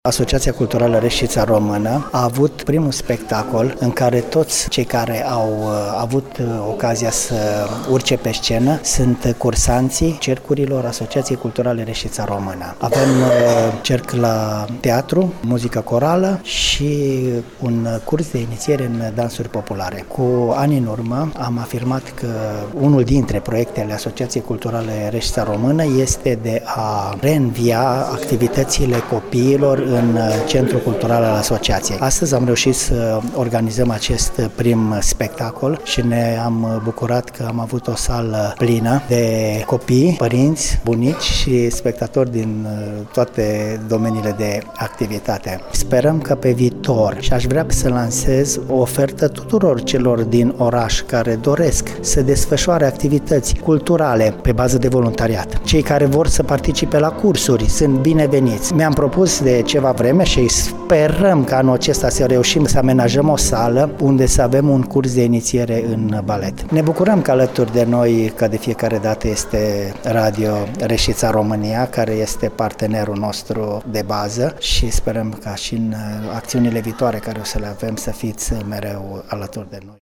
Asociația Culturală Reșița Română a avut primul spectacol în care toți cei care au avut ocazia să urce pe scenă sunt cursanții cercurilor Asociației Culturale Reșița Română. Avem cerc la teatru, muzică corală și un curs de inițiere în dansuri populare. Cu ani în urmă am afirmat că unul dintre proiectele Asociației Culturale Reșița Română este de a reînvia activitățile copiilor în Centrul Cultural al Asociației. Astăzi am reușit să organizăm acest prim spectacol și ne-am bucurat că am avut o sală plină de copii, părinți, bunici și spectatori din toate domeniile de activitate. Sperăm că pe viitor, și aș vrea să lansez o ofertă tuturor celor din oraș care doresc să desfășoare activități culturale pe bază de voluntariat. Cei care vor să participe la cursuri sunt bineveniți. Mi-am propus de ceva vreme și sperăm că anul acesta să reușim să amenajăm o sală unde să avem un curs de inițiere în balet. Ne bucurăm că alături de noi, ca de fiecare dată, este Radio Reșița România, care este partenerul nostru de bază și sperăm ca și în acțiunile viitoare care o să le avem să fiți mereu alături de noi.